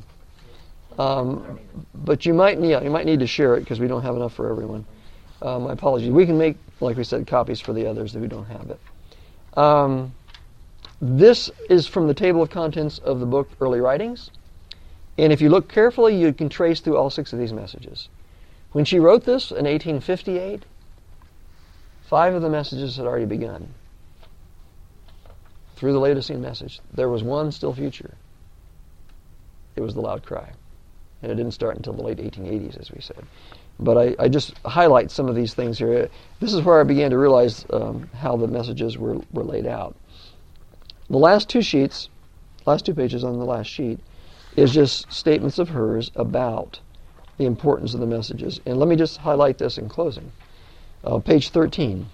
But you might need to share it because we don't have enough for everyone. My apologies. We can make, like we said, copies for the others who don't have it. This is from the table of contents of the book Early Writings. And if you look carefully, you can trace through all 6 of these messages. When she wrote this in 1858, 5 of the messages had already begun. Through the Laodicean message, there was one still future. It was the loud cry. And it didn't start until the late 1880s, as we said. But I just highlight some of these things here. This is where I began to realize how the messages were laid out. The last 2 sheets, last 2 pages on the last sheet, is just statements of hers about the importance of the messages. And let me just highlight this in closing. Page 13.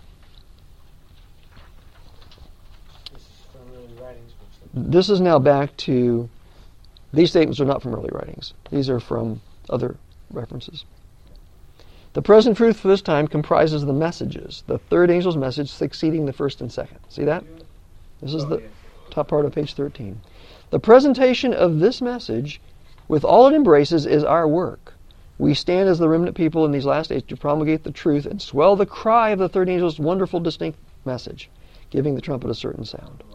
This is from Early Writings. This is now back to, these statements are not from Early Writings. These are from other references. The present truth for this time comprises the messages, the third angel's message succeeding the first and second. See that? This is the top part of page 13. The presentation of this message, with all it embraces, is our work. We stand as the remnant people in these last days to promulgate the truth and swell the cry of the third angel's wonderful, distinct message, giving the trumpet a certain sound.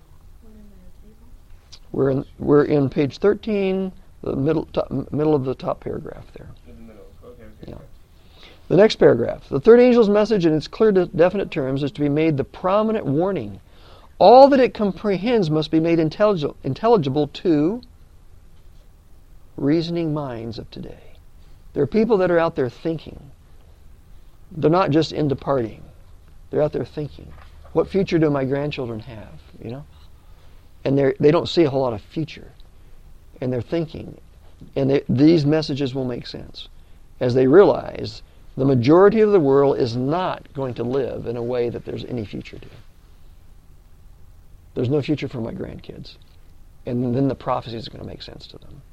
We're in page 13, the middle of the top paragraph there. Yeah. The next paragraph. The third angel's message in its clear, definite terms is to be made the prominent warning. All that it comprehends must be made intelligible to reasoning minds of today. There are people that are out there thinking. They're not just into partying. They're out there thinking. What future do my grandchildren have? You know? And they don't see a whole lot of future. And they're thinking. And these messages will make sense. As they realize the majority of the world is not going to live in a way that there's any future to. There's no future for my grandkids. And then the prophecies are going to make sense to them.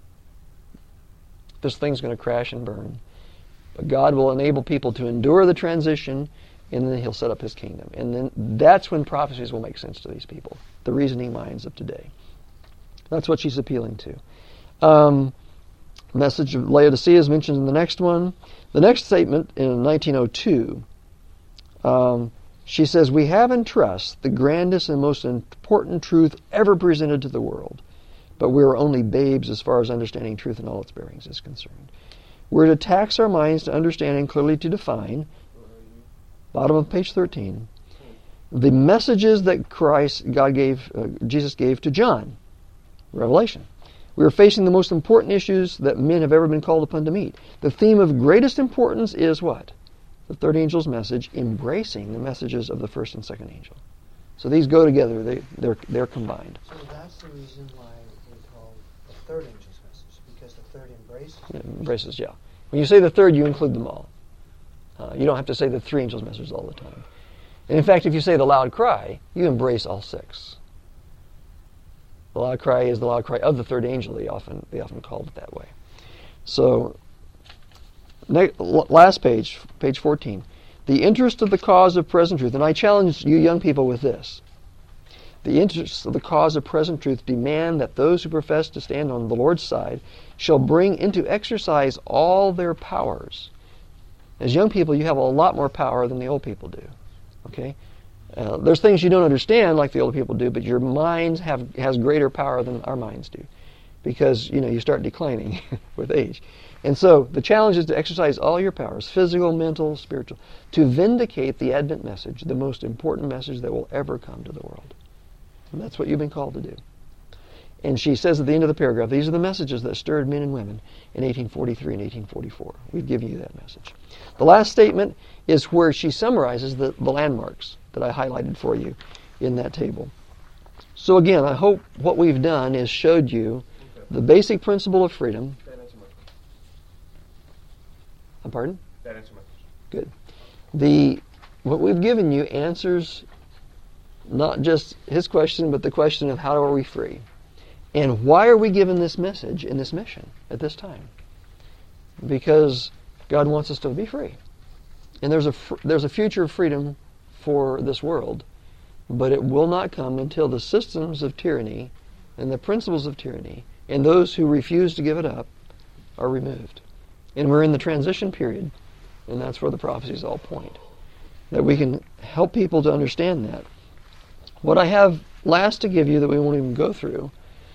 This thing's going to crash and burn. But God will enable people to endure the transition, and then He'll set up His kingdom. And then that's when prophecies will make sense to these people, the reasoning minds of today. That's what she's appealing to. Message of Laodicea is mentioned in the next one. The next statement in 1902, she says, "We have in trust the grandest and most important truth ever presented to the world, but we are only babes as far as understanding truth in all its bearings is concerned. We're to tax our minds to understand and clearly to define," bottom of page 13, "the messages that Jesus gave to John." Revelation. "We are facing the most important issues that men have ever been called upon to meet. The theme of greatest importance is what? The third angel's message, embracing the messages of the first and second angel." So these go together. They're combined. So that's the reason why we call the third angel's message, because the third embraces. It embraces, yeah. When you say the third, you include them all. You don't have to say the three angels' messages all the time. And in fact, if you say the loud cry, you embrace all 6. The loud cry is the loud cry of the third angel. They often called it that way. So, last page, page 14. The interest of the cause of present truth. And I challenge you young people with this. The interests of the cause of present truth demand that those who profess to stand on the Lord's side shall bring into exercise all their powers. As young people, you have a lot more power than the old people do. Okay? There's things you don't understand like the old people do, but your minds has greater power than our minds do, because you start declining with age. And so the challenge is to exercise all your powers, physical, mental, spiritual, to vindicate the Advent message, the most important message that will ever come to the world. And that's what you've been called to do. And she says at the end of the paragraph, these are the messages that stirred men and women in 1843 and 1844. We've given you that message. The last statement is where she summarizes the landmarks that I highlighted for you in that table. So again, I hope what we've done is showed you the basic principle of freedom. That answered my question. Pardon? That answered my question. Good. What we've given you answers not just his question, but the question of how are we free? And why are we given this message and this mission at this time? Because God wants us to be free. And there's a future of freedom for this world, but it will not come until the systems of tyranny and the principles of tyranny and those who refuse to give it up are removed. And we're in the transition period, and that's where the prophecies all point. That we can help people to understand that. What I have last to give you that we won't even go through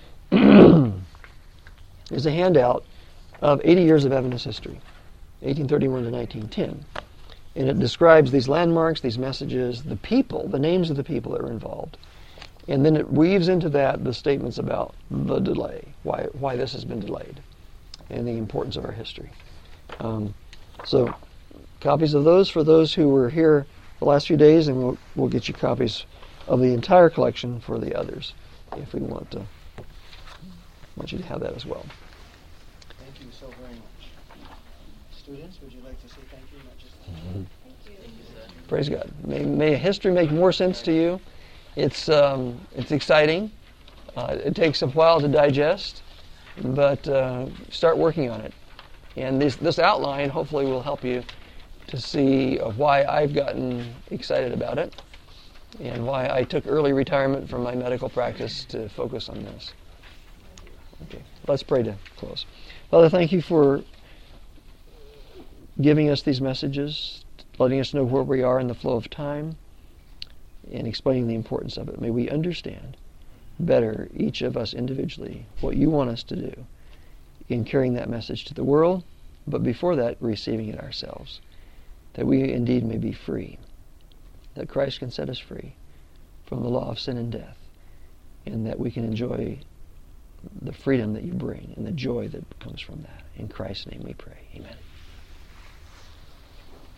is a handout of 80 years of Adventist history, 1831 to 1910. And it describes these landmarks, these messages, the people, the names of the people that were involved. And then it weaves into that the statements about the delay, why this has been delayed, and the importance of our history. So copies of those for those who were here the last few days, and we'll get you copies of the entire collection for the others if we want you to have that as well. Thank you so very much. Students, would you like to say thank you? Not just Thank you. Praise God. May history make more sense to you. It's exciting. It takes a while to digest, but start working on it. And this outline hopefully will help you to see why I've gotten excited about it and why I took early retirement from my medical practice to focus on this. Okay, let's pray to close. Father, thank you for giving us these messages, letting us know where we are in the flow of time, and explaining the importance of it. May we understand better, each of us individually, what you want us to do in carrying that message to the world, but before that, receiving it ourselves, that we indeed may be free, that Christ can set us free from the law of sin and death, and that we can enjoy the freedom that you bring and the joy that comes from that. In Christ's name we pray. Amen.